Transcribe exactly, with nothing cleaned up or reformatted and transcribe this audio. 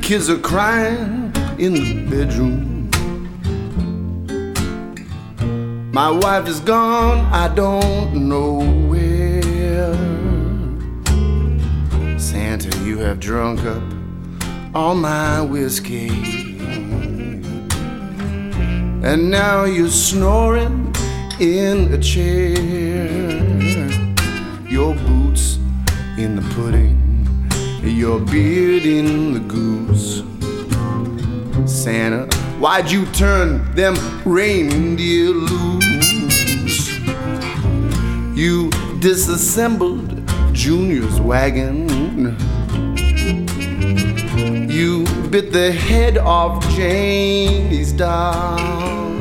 kids are crying in the bedroom. My wife is gone, I don't know where. Santa, you have drunk up all my whiskey, and now you're snoring in a chair. Your boots in the pudding, your beard in the goose. Santa, why'd you turn them reindeer loose? You disassembled Junior's wagon. You bit the head off Janie's doll.